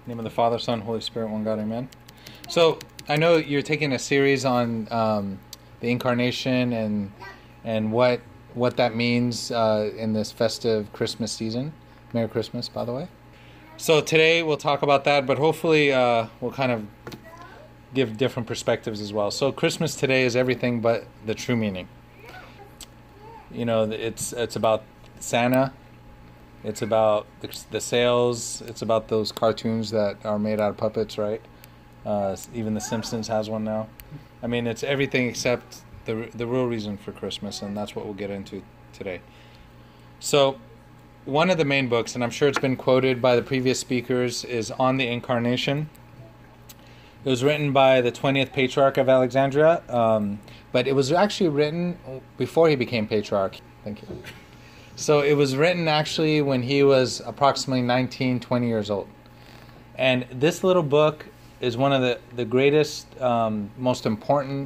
In the name of the Father, Son, Holy Spirit, one God, amen. So I know you're taking a series on the incarnation and what that means in this festive Christmas season. Merry Christmas, by the way. So today we'll talk about that, but hopefully we'll kind of give different perspectives as well. So Christmas today is everything but the true meaning. You know, it's about Santa. It's about the sales. It's about those cartoons that are made out of puppets, right? Even The Simpsons has one now. I mean, it's everything except the real reason for Christmas, and that's what we'll get into today. So, one of the main books, and I'm sure it's been quoted by the previous speakers, is On the Incarnation. It was written by the 20th Patriarch of Alexandria, but it was actually written before he became Patriarch. Thank you. So it was written actually when he was approximately 19, 20 years old. And this little book is one of the greatest, most important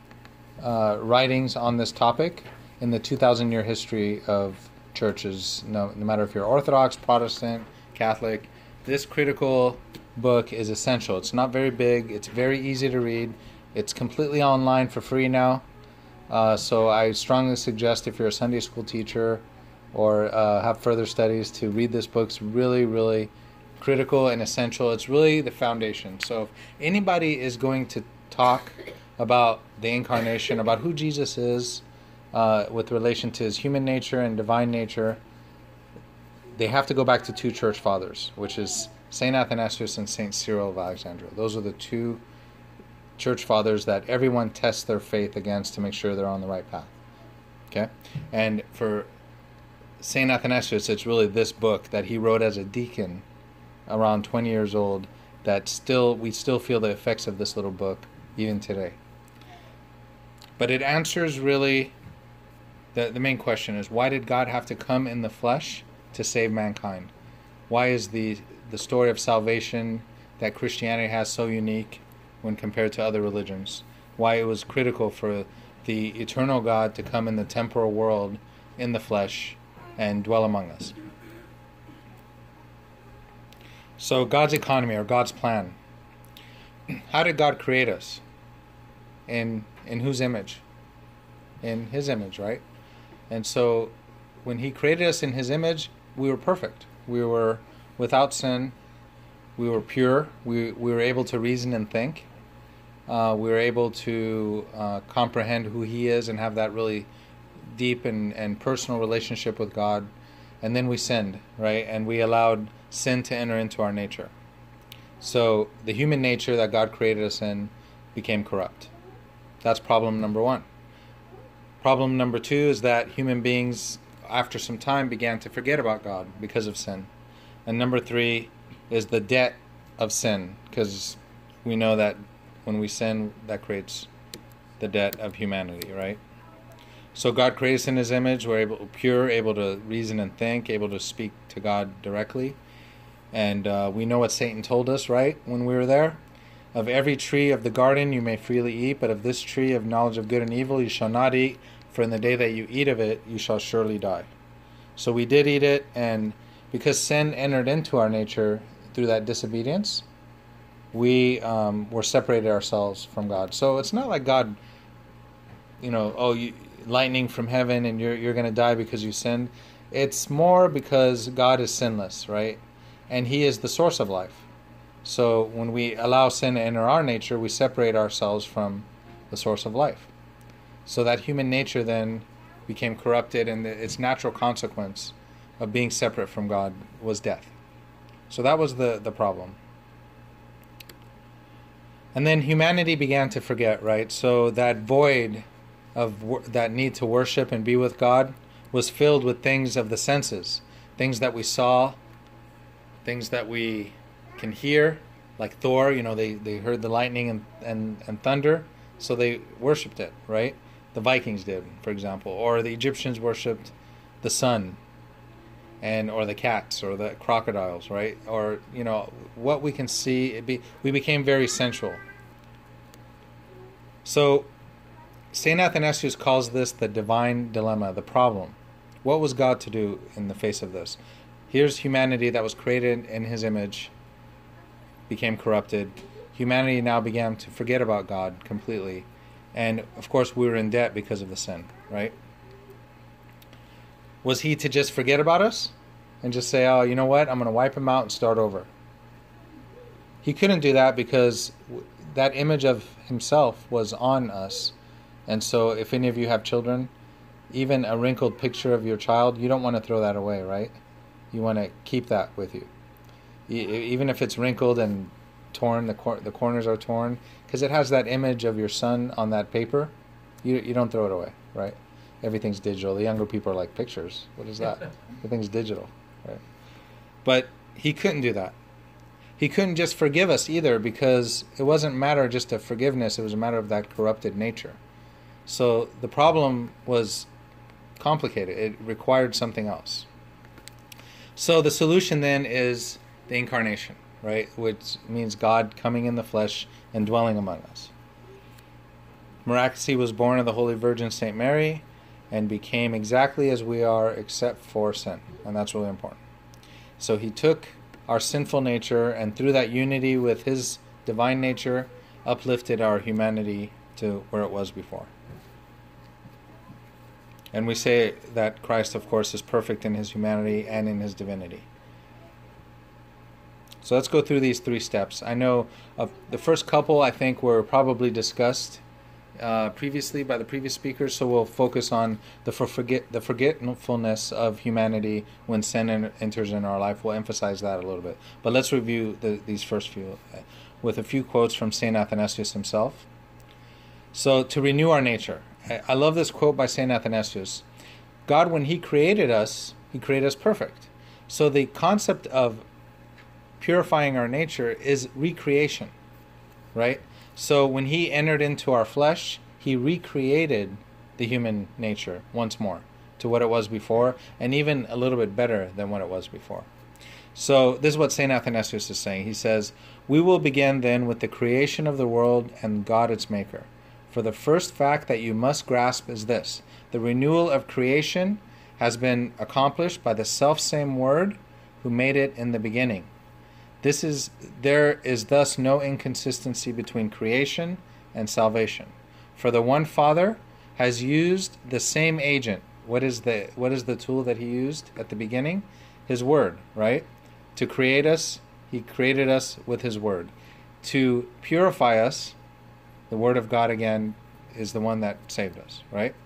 writings on this topic in the 2,000-year history of churches. No matter if you're Orthodox, Protestant, Catholic, this critical book is essential. It's not very big. It's very easy to read. It's completely online for free now. So I strongly suggest if you're a Sunday school teacher or have further studies to read this book. It's really, really critical and essential. It's really the foundation. So if anybody is going to talk about the incarnation, about who Jesus is with relation to his human nature and divine nature, they have to go back to two church fathers, which is St. Athanasius and St. Cyril of Alexandria. Those are the two church fathers that everyone tests their faith against to make sure they're on the right path. Okay? And for St. Athanasius, it's really this book that he wrote as a deacon around 20 years old that we still feel the effects of this little book even today. But it answers really, the main question is, why did God have to come in the flesh to save mankind? Why is the story of salvation that Christianity has so unique when compared to other religions? Why it was critical for the eternal God to come in the temporal world in the flesh and dwell among us. So God's economy, or God's plan. How did God create us? In whose image? In his image, right? And so when he created us in his image, we were perfect. We were without sin. We were pure. We were able to reason and think. We were able to comprehend who he is and have that really deep and personal relationship with God. And then we sinned, right? And we allowed sin to enter into our nature. So the human nature that God created us in became corrupt. That's problem number one. Problem number two is that human beings, after some time, began to forget about God because of sin. And number three is the debt of sin, because we know that when we sin, that creates the debt of humanity, right? So God created us in his image. We're pure, able to reason and think, able to speak to God directly. And we know what Satan told us, right, when we were there. Of every tree of the garden you may freely eat, but of this tree of knowledge of good and evil you shall not eat, for in the day that you eat of it you shall surely die. So we did eat it, and because sin entered into our nature through that disobedience, we were separated ourselves from God. So it's not like God, lightning from heaven and you're going to die because you sinned. It's more because God is sinless, right? And he is the source of life. So when we allow sin to enter our nature, we separate ourselves from the source of life. So that human nature then became corrupted, and its natural consequence of being separate from God was death. So that was the problem. And then humanity began to forget, right? So that void of that need to worship and be with God was filled with things of the senses, things that we saw, things that we can hear, like Thor. They heard the lightning and thunder, so they worshipped it, right? The Vikings did, for example, or the Egyptians worshipped the sun, or the cats, or the crocodiles, right? Or what we can see. We became very sensual. So St. Athanasius calls this the divine dilemma, the problem. What was God to do in the face of this? Here's humanity that was created in his image, became corrupted. Humanity now began to forget about God completely. And, of course, we were in debt because of the sin, right? Was he to just forget about us and just say, oh, you know what, I'm going to wipe him out and start over? He couldn't do that because that image of himself was on us. And so if any of you have children, even a wrinkled picture of your child, you don't want to throw that away, right? You want to keep that with you. Even if it's wrinkled and torn, the corners are torn, because it has that image of your son on that paper, you don't throw it away, right? Everything's digital. The younger people are like, pictures? What is that? Everything's digital, right? But he couldn't do that. He couldn't just forgive us either, because it wasn't a matter just of forgiveness, it was a matter of that corrupted nature. So the problem was complicated. It required something else. So the solution then is the incarnation, right? Which means God coming in the flesh and dwelling among us. Miraculously was born of the Holy Virgin St. Mary and became exactly as we are except for sin. And that's really important. So he took our sinful nature and through that unity with his divine nature uplifted our humanity to where it was before. And we say that Christ, of course, is perfect in his humanity and in his divinity. So let's go through these 3 steps. I know the first couple, I think, were probably discussed previously by the previous speakers, so we'll focus on the forgetfulness of humanity when sin enters in our life. We'll emphasize that a little bit. But let's review these first few with a few quotes from St. Athanasius himself. So, to renew our nature. I love this quote by St. Athanasius. God, when he created us perfect. So the concept of purifying our nature is recreation, right? So when he entered into our flesh, he recreated the human nature once more to what it was before, and even a little bit better than what it was before. So this is what St. Athanasius is saying. He says, we will begin then with the creation of the world and God its maker. For the first fact that you must grasp is this: the renewal of creation has been accomplished by the selfsame Word who made it in the beginning. There is thus no inconsistency between creation and salvation. For the one Father has used the same agent. What is the tool that he used at the beginning? His Word, right? To create us, he created us with his Word. To purify us, the Word of God, again, is the one that saved us, right?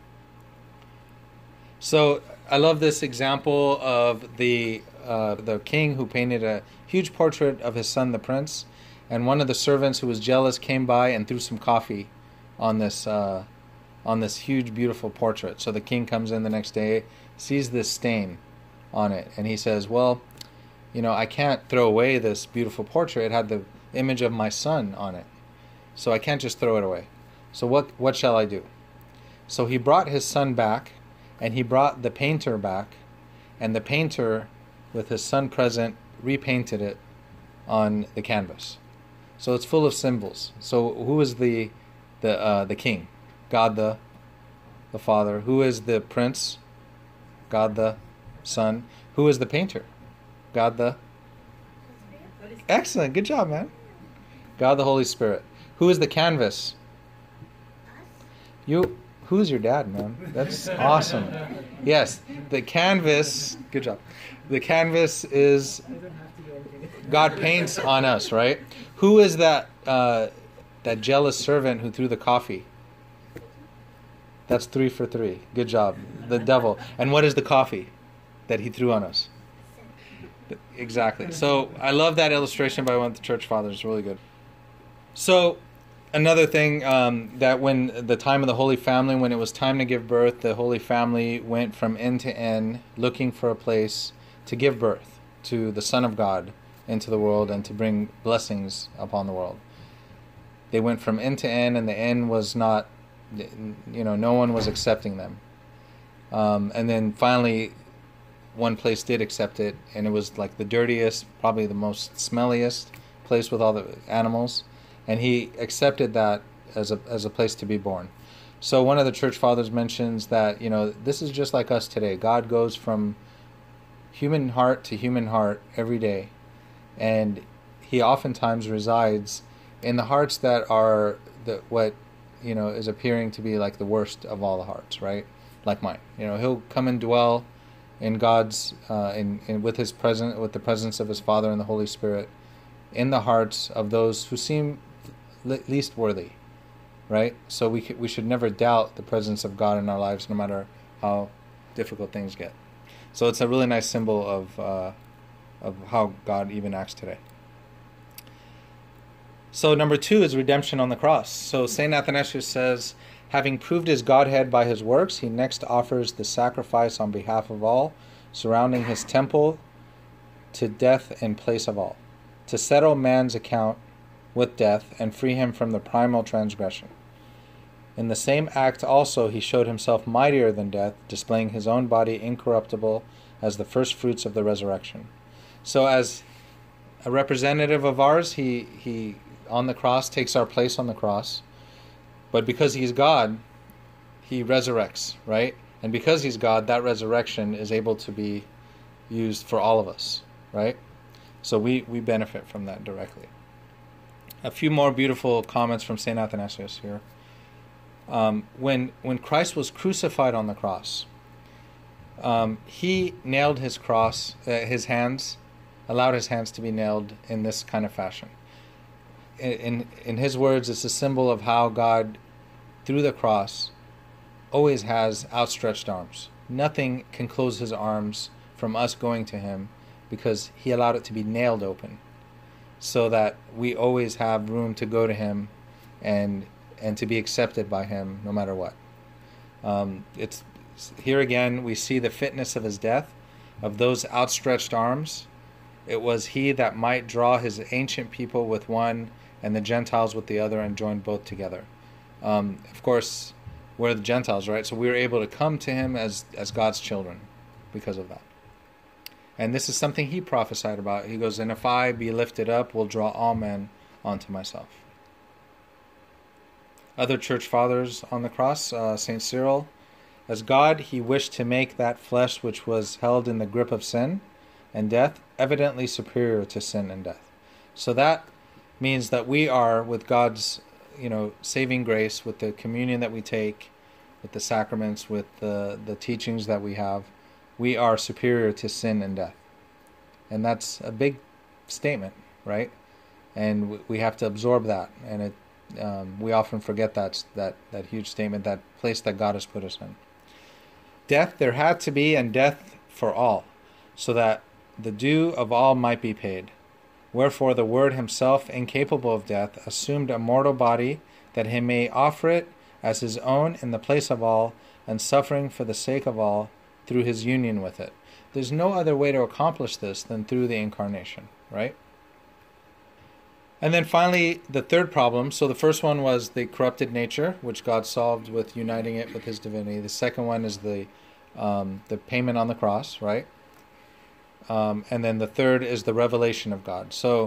So I love this example of the king who painted a huge portrait of his son, the prince, and one of the servants who was jealous came by and threw some coffee on this huge, beautiful portrait. So the king comes in the next day, sees this stain on it, and he says, well, I can't throw away this beautiful portrait. It had the image of my son on it. So I can't just throw it away. So what shall I do? So he brought his son back, and he brought the painter back, and the painter, with his son present, repainted it on the canvas. So it's full of symbols. So who is the king? God the Father. Who is the prince? God the Son. Who is the painter? God the... Excellent. Good job, man. God the Holy Spirit. Who is the canvas? Who's your dad, man? That's awesome. Yes, the canvas. Good job. The canvas is God paints on us, right? Who is that jealous servant who threw the coffee? That's 3 for 3. Good job. The devil. And what is the coffee that he threw on us? Exactly. So I love that illustration by one of the church fathers. It's really good. So another thing, that when the time of the Holy Family, when it was time to give birth, the Holy Family went from end to end looking for a place to give birth to the Son of God into the world and to bring blessings upon the world. They went from end to end, and the end was not, no one was accepting them. And then finally, one place did accept it, and it was like the dirtiest, probably the most smelliest place with all the animals. And he accepted that as a place to be born. So one of the church fathers mentions that, this is just like us today. God goes from human heart to human heart every day. And he oftentimes resides in the hearts that are what is appearing to be like the worst of all the hearts, right? Like mine. He'll come and dwell in God's with the presence of his Father and the Holy Spirit in the hearts of those who seem least worthy, right? So we should never doubt the presence of God in our lives, no matter how difficult things get. So it's a really nice symbol of how God even acts today. So number 2 is redemption on the cross. So St. Athanasius says, having proved his Godhead by his works, he next offers the sacrifice on behalf of all, surrounding his temple to death in place of all, to settle man's account with death and free him from the primal transgression. In the same act also he showed himself mightier than death, displaying his own body incorruptible as the first fruits of the resurrection. So as a representative of ours, he on the cross takes our place on the cross. But because he's God, he resurrects, right? And because he's God, that resurrection is able to be used for all of us, right? So we benefit from that directly. A few more beautiful comments from St. Athanasius here. When Christ was crucified on the cross, he nailed his cross, his hands, allowed his hands to be nailed in this kind of fashion. In his words, it's a symbol of how God, through the cross, always has outstretched arms. Nothing can close his arms from us going to him, because he allowed it to be nailed open, so that we always have room to go to him and to be accepted by him no matter what. It's here again we see the fitness of his death, of those outstretched arms. It was he that might draw his ancient people with one and the Gentiles with the other, and join both together. Of course, we're the Gentiles, right? So we were able to come to him as God's children because of that. And this is something he prophesied about. He goes, and if I be lifted up, will draw all men unto myself. Other church fathers on the cross, St. Cyril, as God, he wished to make that flesh which was held in the grip of sin and death evidently superior to sin and death. So that means that we are, with God's saving grace, with the communion that we take, with the sacraments, with the teachings that we have, we are superior to sin and death. And that's a big statement, right? And we have to absorb that. And we often forget that huge statement, that place that God has put us in. Death there had to be, and death for all, so that the due of all might be paid. Wherefore the Word himself, incapable of death, assumed a mortal body, that he may offer it as his own in the place of all, and suffering for the sake of all, through his union with it. There's no other way to accomplish this than through the incarnation, right? And then finally, the third problem. So the first one was the corrupted nature, which God solved with uniting it with his divinity. The second one is the payment on the cross, right? And then the third is the revelation of God. So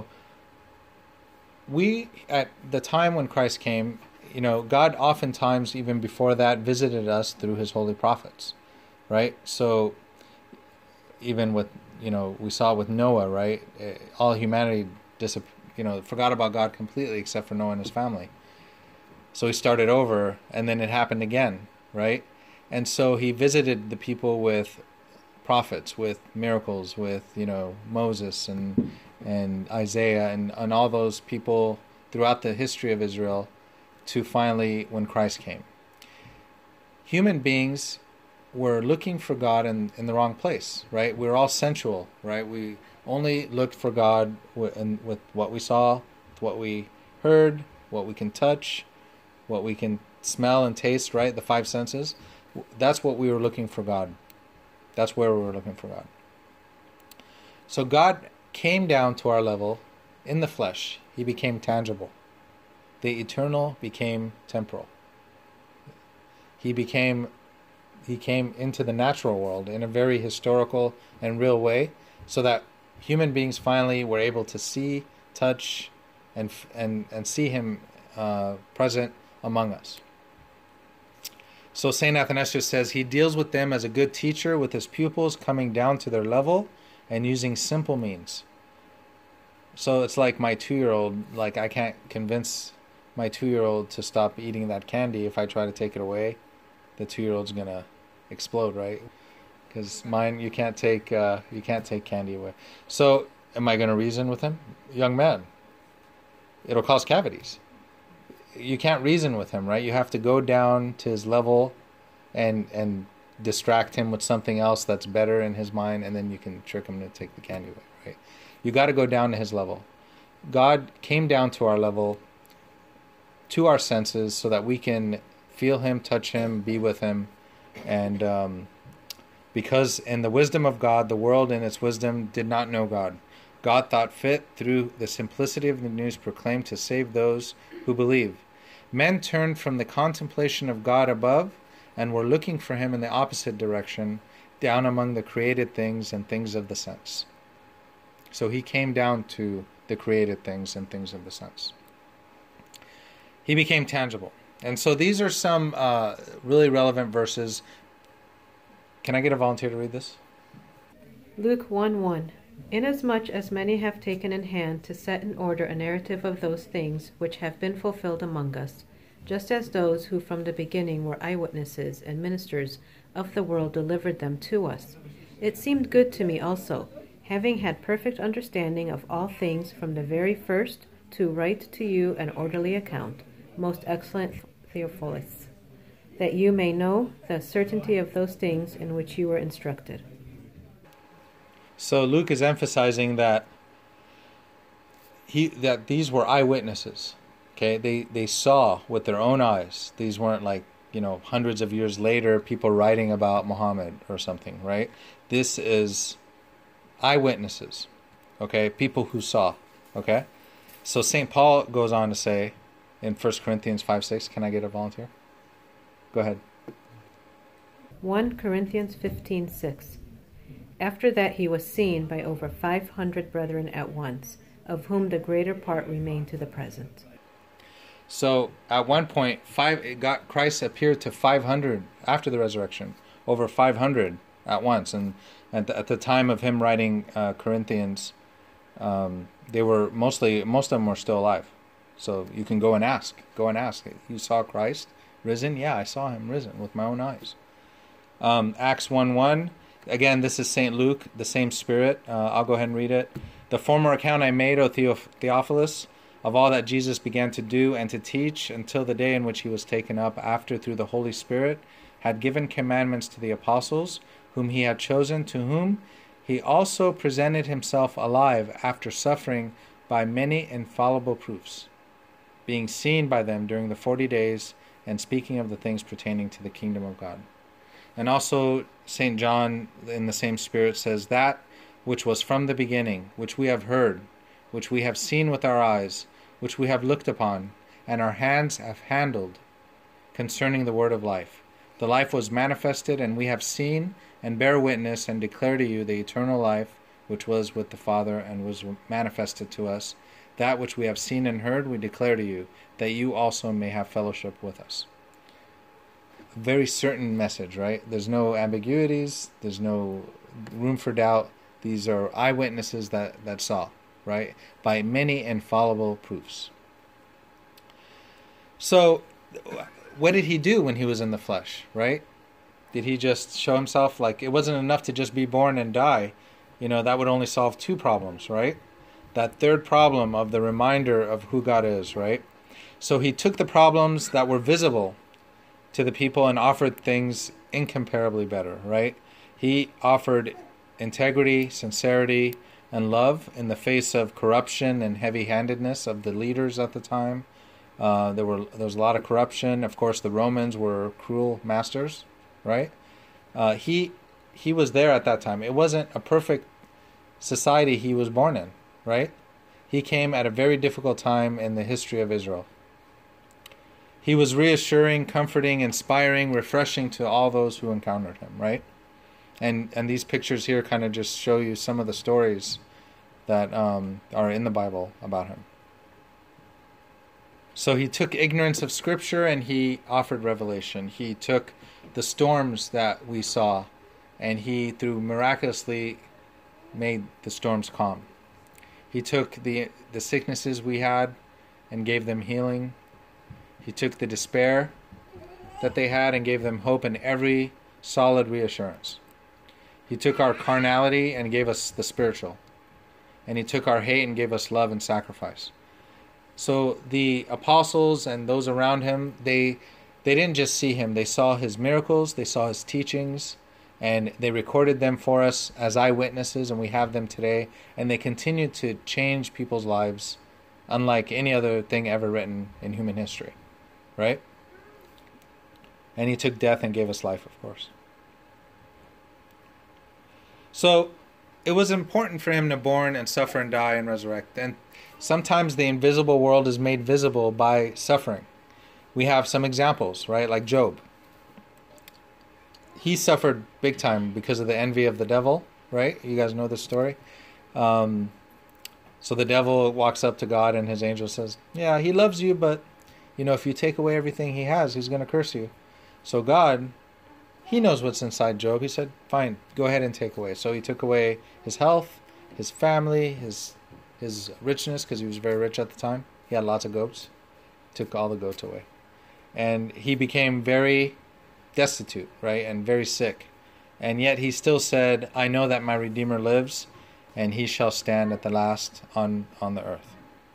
we, at the time when Christ came, God oftentimes, even before that, visited us through his holy prophets, right? So even with, we saw with Noah, right? All humanity forgot about God completely except for Noah and his family. So he started over, and then it happened again, right? And so he visited the people with prophets, with miracles, with Moses and Isaiah and all those people throughout the history of Israel, to finally when Christ came. Human beings were looking for God in the wrong place, right? We're all sensual, right? We only looked for God with what we saw, with what we heard, what we can touch, what we can smell and taste, right? The five senses. That's what we were looking for God. That's where we were looking for God. So God came down to our level in the flesh. He became tangible. The eternal became temporal. He came into the natural world in a very historical and real way, so that human beings finally were able to see, touch, and see him present among us. So St. Athanasius says he deals with them as a good teacher, with his pupils coming down to their level and using simple means. So it's like my 2-year-old, like I can't convince my 2-year-old to stop eating that candy. If I try to take it away, the 2-year-old's gonna explode, right? Because mine, you can't take candy away. So am I gonna reason with him? Young man, it'll cause cavities. You can't reason with him, right? You have to go down to his level and distract him with something else that's better in his mind, and then you can trick him to take the candy away, right? You got to go down to his level. God came down to our level, to our senses, so that we can feel him, touch him, be with him. And because in the wisdom of God, the world in its wisdom did not know God. God thought fit, through the simplicity of the news proclaimed, to save those who believe. Men turned from the contemplation of God above and were looking for him in the opposite direction, down among the created things and things of the sense. So he came down to the created things and things of the sense. He became tangible. And so these are some really relevant verses. Can I get a volunteer to read this? Luke 1:1. Inasmuch as many have taken in hand to set in order a narrative of those things which have been fulfilled among us, just as those who from the beginning were eyewitnesses and ministers of the world delivered them to us. It seemed good to me also, having had perfect understanding of all things from the very first, to write to you an orderly account, most excellent Theophilus, that you may know the certainty of those things in which you were instructed. So Luke is emphasizing that these were eyewitnesses. Okay, they saw with their own eyes. These weren't like, hundreds of years later people writing about Muhammad or something, right? This is eyewitnesses. Okay, people who saw. Okay, so St. Paul goes on to say in 1 Corinthians 5:6. Can I get a volunteer? Go ahead. 1 Corinthians 15:6. After that he was seen by over 500 brethren at once, of whom the greater part remain to the present. So at one point, Christ appeared to 500 after the resurrection, over 500 at once. And at the time of him writing Corinthians, they were most of them were still alive. So you can go and ask. You saw Christ risen? Yeah, I saw him risen with my own eyes. Acts 1:1. Again, this is St. Luke, the same spirit. I'll go ahead and read it. The former account I made, O Theophilus, of all that Jesus began to do and to teach until the day in which he was taken up, after through the Holy Spirit had given commandments to the apostles, whom he had chosen, to whom he also presented himself alive after suffering by many infallible proofs, being seen by them during the 40 days, and speaking of the things pertaining to the kingdom of God. And also St. John, in the same spirit, says, that which was from the beginning, which we have heard, which we have seen with our eyes, which we have looked upon, and our hands have handled, concerning the word of life. The life was manifested, and we have seen, and bear witness, and declare to you the eternal life, which was with the Father, and was manifested to us. That which we have seen and heard, we declare to you, that you also may have fellowship with us. Very certain message, right? There's no ambiguities. There's no room for doubt. These are eyewitnesses that saw, right? By many infallible proofs. So, what did he do when he was in the flesh, right? Did he just show himself? Like, it wasn't enough to just be born and die. That would only solve 2 problems, right? That third problem of the reminder of who God is, right? So he took the problems that were visible to the people and offered things incomparably better, right? He offered integrity, sincerity, and love in the face of corruption and heavy-handedness of the leaders at the time. There was a lot of corruption. Of course, the Romans were cruel masters, right? He was there at that time. It wasn't a perfect society he was born in, right? He came at a very difficult time in the history of Israel. He was reassuring, comforting, inspiring, refreshing to all those who encountered him, right? And these pictures here kind of just show you some of the stories that are in the Bible about him. So he took ignorance of Scripture and he offered revelation. He took the storms that we saw and he, through miraculously, made the storms calm. He took the sicknesses we had and gave them healing. He took the despair that they had and gave them hope and every solid reassurance. He took our carnality and gave us the spiritual. And he took our hate and gave us love and sacrifice. So the apostles and those around him, they didn't just see him. They saw his miracles, they saw his teachings, and they recorded them for us as eyewitnesses, and we have them today. And they continue to change people's lives unlike any other thing ever written in human history. Right? And he took death and gave us life, of course. So it was important for him to born and suffer and die and resurrect. And sometimes the invisible world is made visible by suffering. We have some examples, right? Like Job. He suffered big time because of the envy of the devil, right? You guys know this story. So the devil walks up to God and his angel says, yeah, he loves you, but if you take away everything he has, he's going to curse you. So God, he knows what's inside Job. He said, fine, go ahead and take away. So he took away his health, his family, his richness, because he was very rich at the time. He had lots of goats. Took all the goats away. And he became very destitute, right, and very sick. And yet he still said, I know that my Redeemer lives, and he shall stand at the last on the earth.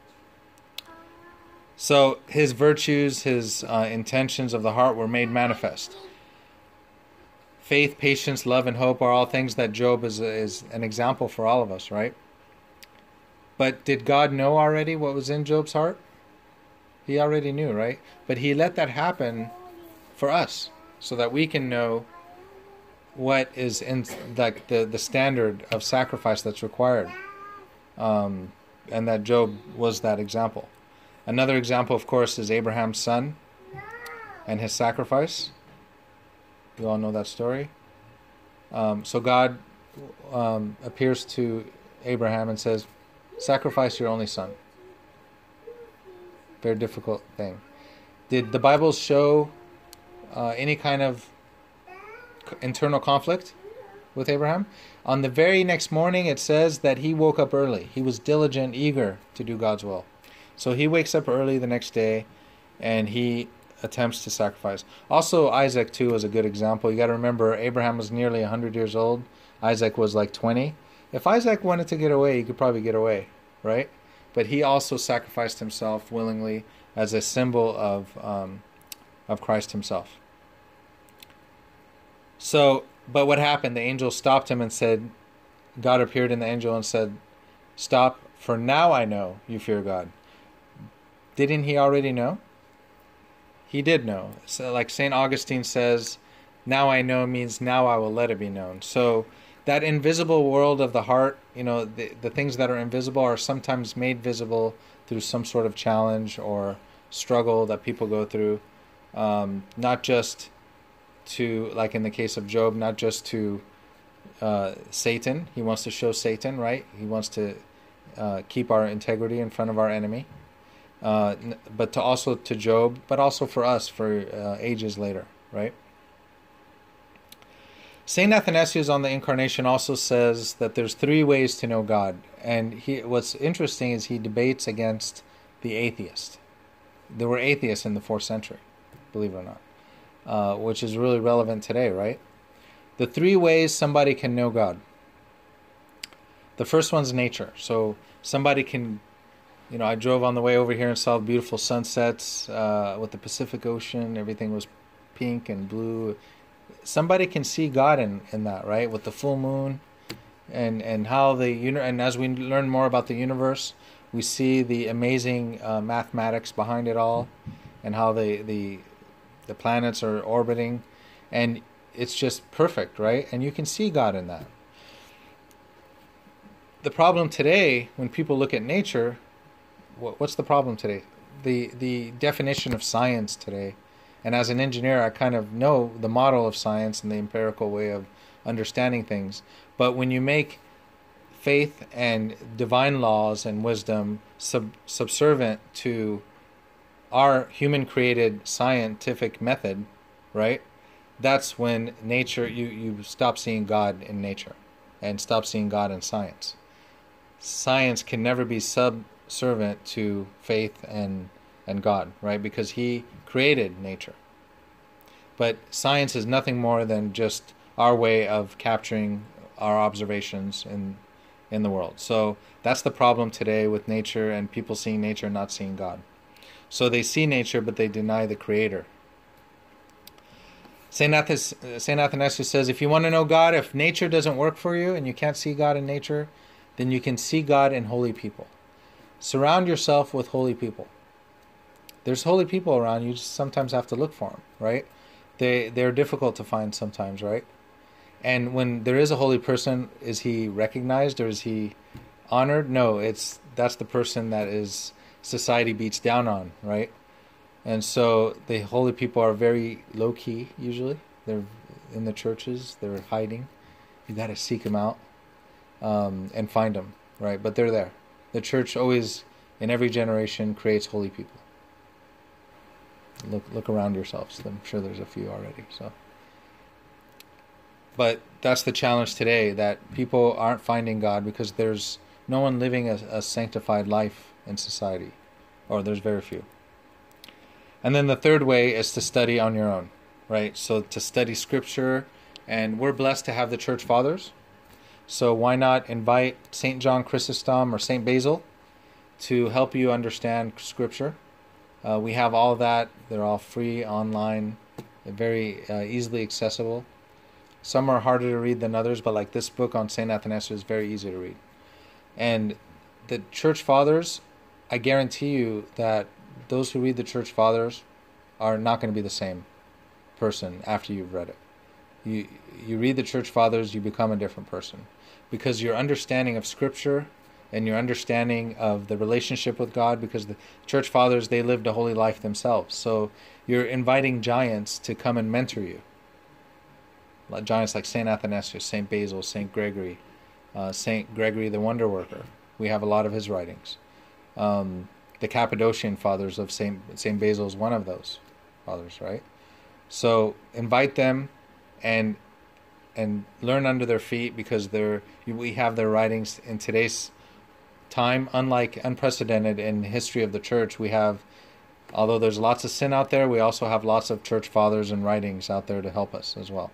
So his virtues, his intentions of the heart were made manifest. Faith, patience, love, and hope are all things that Job is an example for all of us, right? But did God know already what was in Job's heart? He already knew, right? But he let that happen for us so that we can know what is in like the standard of sacrifice that's required. And that Job was that example. Another example, of course, is Abraham's son and his sacrifice. You all know that story. So God appears to Abraham and says, sacrifice your only son. Very difficult thing. Did the Bible show any kind of internal conflict with Abraham? On the very next morning, it says that he woke up early. He was diligent, eager to do God's will. So he wakes up early the next day, and he attempts to sacrifice. Also, Isaac, too, is a good example. You got to remember, Abraham was nearly 100 years old. Isaac was like 20. If Isaac wanted to get away, he could probably get away, right? But he also sacrificed himself willingly as a symbol of Christ himself. So, but what happened? The angel stopped him and said, God appeared in the angel and said, stop, for now I know you fear God. Didn't he already know? He did know. So like St. Augustine says, now I know means now I will let it be known. So that invisible world of the heart, the things that are invisible are sometimes made visible through some sort of challenge or struggle that people go through. Not just to, like in the case of Job, not just to Satan. He wants to show Satan, right? He wants to keep our integrity in front of our enemy. But also to Job, but also for us for ages later, right? St. Athanasius on the Incarnation also says that there's 3 ways to know God. And what's interesting is he debates against the atheist. There were atheists in the 4th century, believe it or not, which is really relevant today, right? The 3 ways somebody can know God. The first one's nature. So somebody can, I drove on the way over here and saw beautiful sunsets with the Pacific Ocean. Everything was pink and blue. Somebody can see God in that, right? With the full moon and how and as we learn more about the universe, we see the amazing mathematics behind it all and how the planets are orbiting, and it's just perfect, right? And you can see God in that. The problem today, when people look at nature, what's the problem today? The definition of science today. And as an engineer, I kind of know the model of science and the empirical way of understanding things. But when you make faith and divine laws and wisdom subservient to our human-created scientific method, right? That's when nature, you stop seeing God in nature and stop seeing God in science. science can never be subservient to faith and God, right? Because he created nature. But science is nothing more than just our way of capturing our observations in the world. So that's the problem today with nature and people seeing nature and not seeing God. So they see nature, but they deny the Creator. St. Athanasius says, if you want to know God, if nature doesn't work for you and you can't see God in nature, then you can see God in holy people. Surround yourself with holy people. There's holy people around, you just sometimes have to look for them, right? They're difficult to find sometimes, right? And when there is a holy person, is he recognized or is he honored? No, that's the person that is society beats down on, right? And so the holy people are very low-key usually. They're in the churches, they're hiding. You got to seek them out and find them, right? But they're there. The church always, in every generation, creates holy people. Look around yourselves. I'm sure there's a few already. So, but that's the challenge today, that people aren't finding God because there's no one living a sanctified life in society, or there's very few. And then the third way is to study on your own, right? So to study Scripture, and we're blessed to have the Church Fathers. So why not invite St. John Chrysostom or St. Basil to help you understand Scripture? We have all that. They're all free, online, very easily accessible. Some are harder to read than others, but like this book on St. Athanasius is very easy to read. And the Church Fathers, I guarantee you that those who read the Church Fathers are not going to be the same person after you've read it. You read the Church Fathers, you become a different person, because your understanding of Scripture and your understanding of the relationship with God, because the Church Fathers, they lived a holy life themselves. So you're inviting giants to come and mentor you. Giants like St. Athanasius, St. Basil, St. Gregory, St. Gregory the Wonder Worker. We have a lot of his writings. The Cappadocian Fathers of St. Basil is one of those fathers, right? So invite them and learn under their feet, because we have their writings in today's time, unprecedented in the history of the church. We have, although there's lots of sin out there, we also have lots of church fathers and writings out there to help us as well.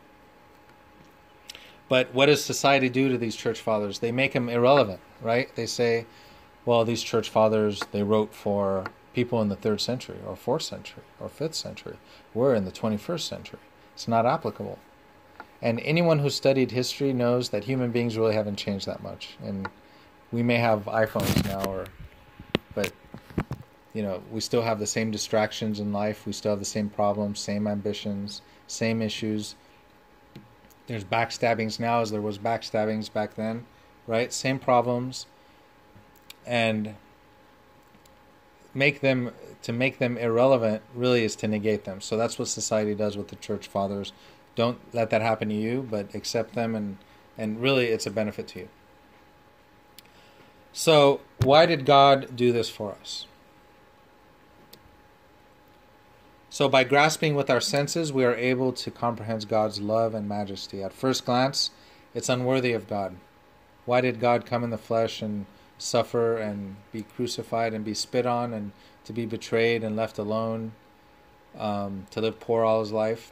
But what does society do to these church fathers? They make them irrelevant, right? They say, well, these church fathers, they wrote for people in the 3rd century or 4th century or 5th century. We're in the 21st century. It's not applicable. And anyone who studied history knows that human beings really haven't changed that much. And we may have iPhones now, but we still have the same distractions in life. We still have the same problems, same ambitions, same issues. There's backstabbings now as there was backstabbings back then, right? Same problems. And make them irrelevant really is to negate them. So that's what society does with the church fathers. Don't let that happen to you, but accept them, and really it's a benefit to you. So why did God do this for us? So by grasping with our senses, we are able to comprehend God's love and majesty. At first glance, it's unworthy of God. Why did God come in the flesh and suffer and be crucified and be spit on and to be betrayed and left alone, to live poor all his life?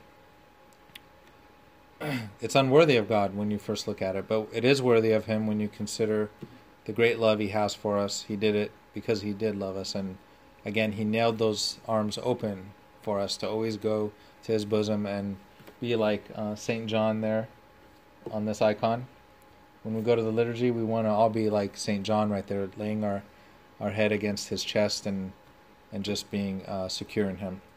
It's unworthy of God when you first look at it, but it is worthy of him when you consider the great love he has for us. He did it because he did love us, and again, he nailed those arms open for us to always go to his bosom and be like St. John there on this icon. When we go to the liturgy, we want to all be like St. John right there, laying our head against his chest and just being secure in him.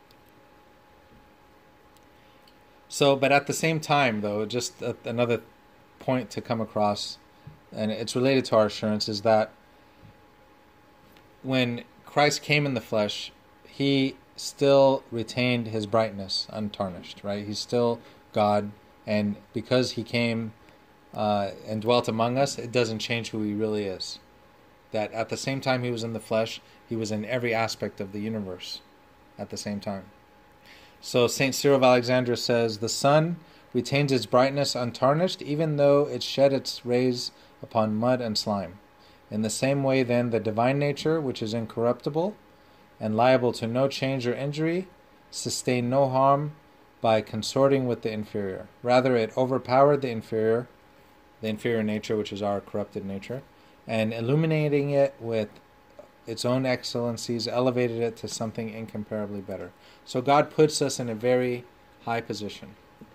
So, but at the same time, though, just another point to come across, and it's related to our assurance, is that when Christ came in the flesh, he still retained his brightness untarnished, right? He's still God, and because he came and dwelt among us, it doesn't change who he really is. That at the same time he was in the flesh, he was in every aspect of the universe at the same time. So St. Cyril of Alexandria says, the sun retains its brightness untarnished, even though it shed its rays upon mud and slime. In the same way, then, the divine nature, which is incorruptible and liable to no change or injury, sustained no harm by consorting with the inferior. Rather, it overpowered the inferior nature, which is our corrupted nature, and illuminating it with its own excellencies, elevated it to something incomparably better. So God puts us in a very high position.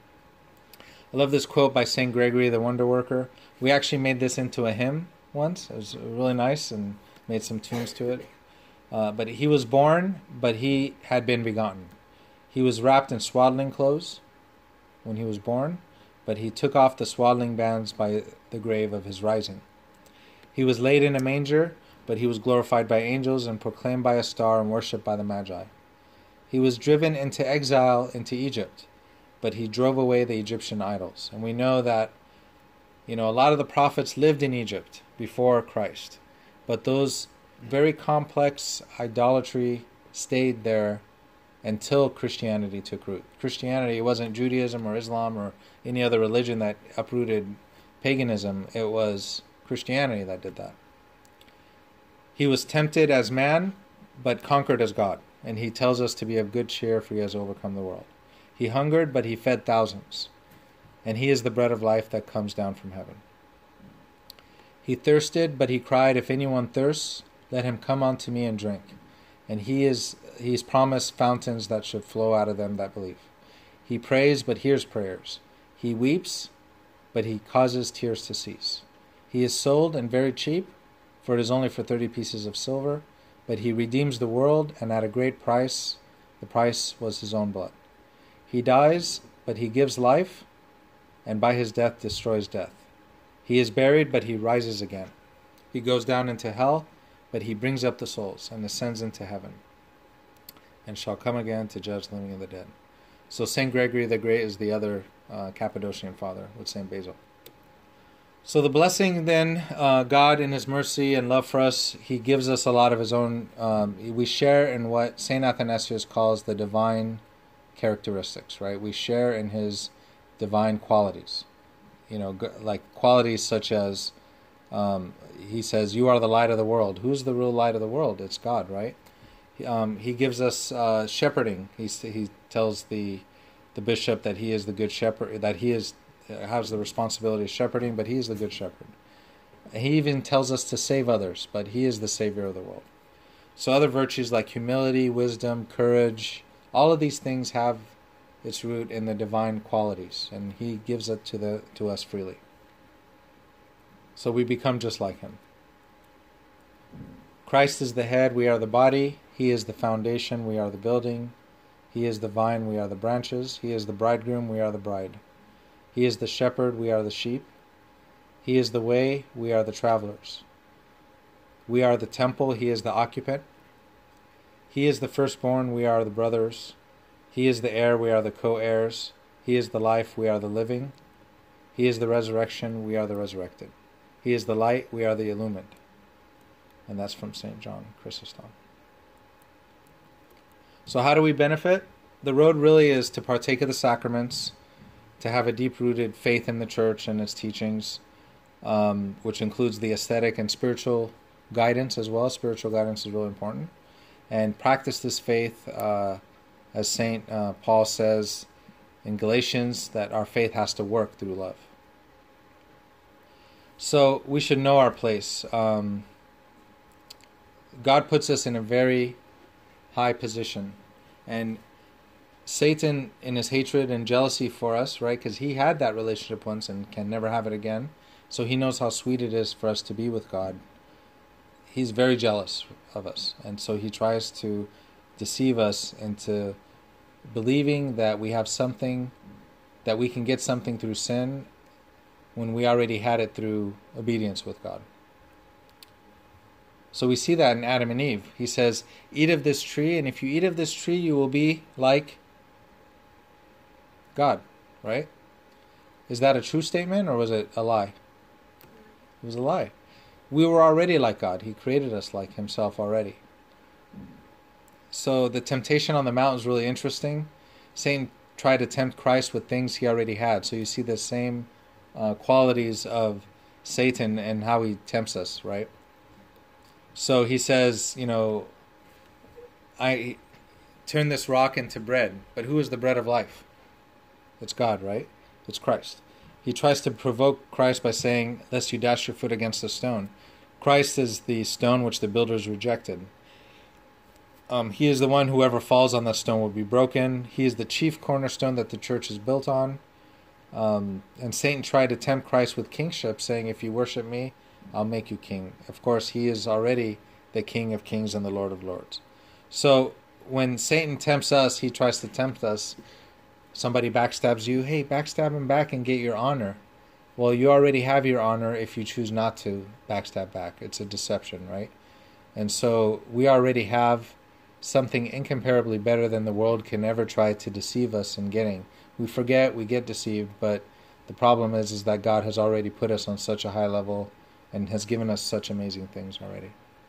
I love this quote by St. Gregory the Wonder Worker. We actually made this into a hymn once. It was really nice and made some tunes to it. But he was born, but he had been begotten. He was wrapped in swaddling clothes when he was born, but he took off the swaddling bands by the grave of his rising. He was laid in a manger, but he was glorified by angels and proclaimed by a star and worshipped by the Magi. He was driven into exile into Egypt, but he drove away the Egyptian idols. And we know that, a lot of the prophets lived in Egypt before Christ, but those very complex idolatry stayed there until Christianity took root. Christianity, it wasn't Judaism or Islam or any other religion that uprooted paganism. It was Christianity that did that. He was tempted as man, but conquered as God. And he tells us to be of good cheer, for he has overcome the world. He hungered, but he fed thousands. And he is the bread of life that comes down from heaven. He thirsted, but he cried, if anyone thirsts, let him come unto me and drink. And he's promised fountains that should flow out of them that believe. He prays, but hears prayers. He weeps, but he causes tears to cease. He is sold and very cheap, for it is only for 30 pieces of silver, but he redeems the world, and at a great price. The price was his own blood. He dies, but he gives life, and by his death destroys death. He is buried, but he rises again. He goes down into hell, but he brings up the souls and ascends into heaven, and shall come again to judge the living and the dead. So St. Gregory the Great is the other Cappadocian father with St. Basil. So the blessing then, God in his mercy and love for us, he gives us a lot of his own. We share in what St. Athanasius calls the divine characteristics, right? We share in his divine qualities. Like qualities such as, he says, you are the light of the world. Who's the real light of the world? It's God, right? He gives us shepherding. He tells the bishop that he is the good shepherd, that he has the responsibility of shepherding, but he is the good shepherd. He even tells us to save others, but he is the savior of the world. So other virtues like humility, wisdom, courage, all of these things have its root in the divine qualities, and he gives it to us freely. So we become just like him. Christ is the head, we are the body. He is the foundation, we are the building. He is the vine, we are the branches. He is the bridegroom, we are the bride. He is the shepherd, we are the sheep. He is the way, we are the travelers. We are the temple, he is the occupant. He is the firstborn, we are the brothers. He is the heir, we are the co-heirs. He is the life, we are the living. He is the resurrection, we are the resurrected. He is the light, we are the illumined. And that's from St. John Chrysostom. So how do we benefit? The road really is to partake of the sacraments, to have a deep-rooted faith in the Church and its teachings, which includes the aesthetic and spiritual guidance as well. Spiritual guidance is really important. And practice this faith, as St. Paul says in Galatians, that our faith has to work through love. So we should know our place. God puts us in a very high position. And Satan, in his hatred and jealousy for us, right, because he had that relationship once and can never have it again, so he knows how sweet it is for us to be with God. He's very jealous of us, and so he tries to deceive us into believing that we have something, that we can get something through sin when we already had it through obedience with God. So we see that in Adam and Eve. He says, eat of this tree, and if you eat of this tree, you will be like God, right? Is that a true statement, or was it a lie? It was a lie. We were already like God. He created us like himself already. So the temptation on the mountain is really interesting. Satan tried to tempt Christ with things he already had. So you see the same qualities of Satan and how he tempts us, right? So he says, I turn this rock into bread. But who is the bread of life? It's God, right? It's Christ. He tries to provoke Christ by saying, lest you dash your foot against a stone. Christ is the stone which the builders rejected. He is the one, whoever falls on that stone will be broken. He is the chief cornerstone that the church is built on. And Satan tried to tempt Christ with kingship, saying, if you worship me, I'll make you king. Of course, he is already the King of kings and the Lord of lords. So when Satan tempts us, he tries to tempt us. Somebody backstabs you, hey, backstab him back and get your honor. Well, you already have your honor if you choose not to backstab back. It's a deception, right? And so we already have something incomparably better than the world can ever try to deceive us in getting. We forget, we get deceived, but the problem is that God has already put us on such a high level and has given us such amazing things already.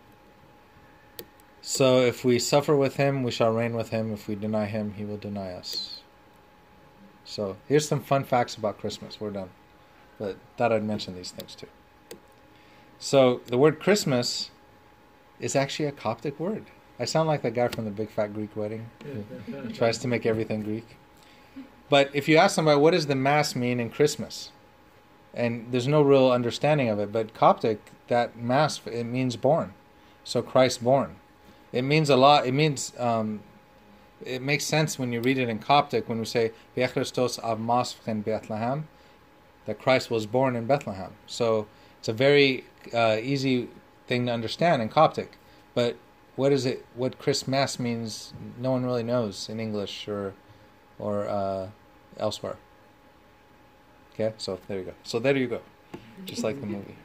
So if we suffer with him, we shall reign with him. If we deny him, he will deny us. So here's some fun facts about Christmas. We're done. But thought I'd mention these things too. So the word Christmas is actually a Coptic word. I sound like that guy from the Big Fat Greek Wedding who tries to make everything Greek. But if you ask somebody, what does the Mass mean in Christmas? And there's no real understanding of it. But Coptic, that Mass, it means born. So Christ born. It means a lot. It means, it makes sense when you read it in Coptic, when we say, Christos av Masvchen Bethlehem, that Christ was born in Bethlehem. So it's a very easy thing to understand in Coptic. But what Christmas means, no one really knows in English or elsewhere. Okay, so there you go. So there you go. Just like the movie.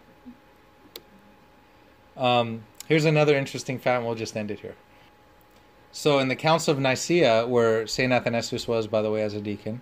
Here's another interesting fact, and we'll just end it here. So in the Council of Nicaea, where St. Athanasius was, by the way, as a deacon,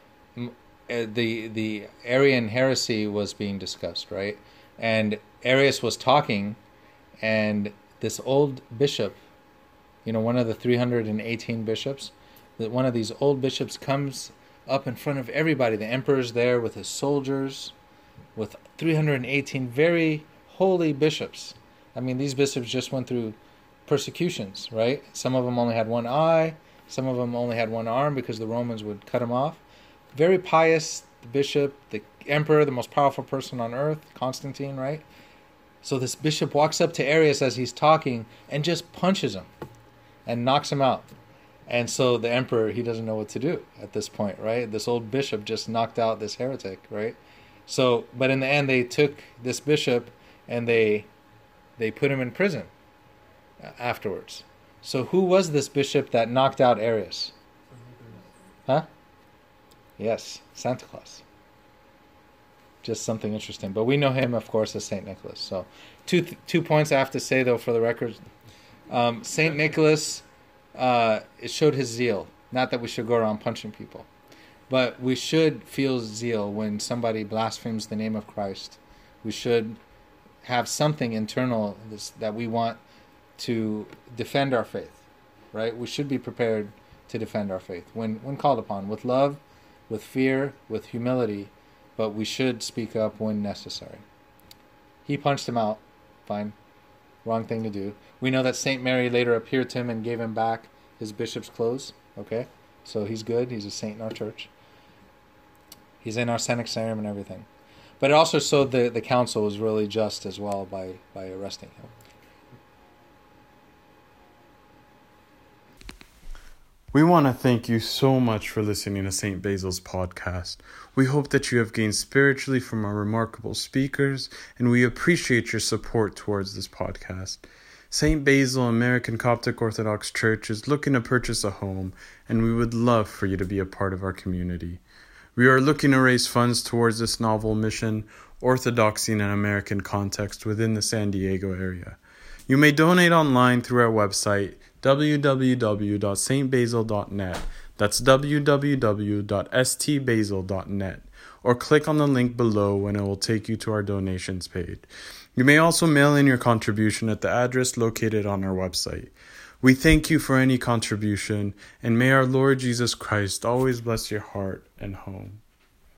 the Arian heresy was being discussed, right? And Arius was talking, and this old bishop, one of the 318 bishops, that one of these old bishops comes up in front of everybody. The emperor's there with his soldiers, with 318 very holy bishops. I mean, these bishops just went through persecutions, right? Some of them only had one eye. Some of them only had one arm because the Romans would cut them off. Very pious bishop, the emperor, the most powerful person on earth, Constantine, right? So this bishop walks up to Arius as he's talking and just punches him and knocks him out. And so the emperor, he doesn't know what to do at this point, right? This old bishop just knocked out this heretic, right? So, but in the end, they took this bishop and they put him in prison afterwards. So who was this bishop that knocked out Arius? Huh? Yes, Santa Claus. Just something interesting. But we know him, of course, as St. Nicholas. So two points I have to say, though, for the record. St. Nicholas, it showed his zeal. Not that we should go around punching people. But we should feel zeal when somebody blasphemes the name of Christ. We should have something internal that we want to defend our faith, right? We should be prepared to defend our faith when called upon, with love, with fear, with humility, but we should speak up when necessary. He punched him out. Fine. Wrong thing to do. We know that St. Mary later appeared to him and gave him back his bishop's clothes. Okay? So he's good. He's a saint in our church. He's in our Senexarium and everything. But it also showed the council was really just as well by arresting him. We want to thank you so much for listening to St. Basil's podcast. We hope that you have gained spiritually from our remarkable speakers, and we appreciate your support towards this podcast. St. Basil American Coptic Orthodox Church is looking to purchase a home, and we would love for you to be a part of our community. We are looking to raise funds towards this novel mission, Orthodoxy in an American Context, within the San Diego area. You may donate online through our website, www.stbasil.net. That's www.stbasil.net. Or click on the link below and it will take you to our donations page. You may also mail in your contribution at the address located on our website. We thank you for any contribution, and may our Lord Jesus Christ always bless your heart and home.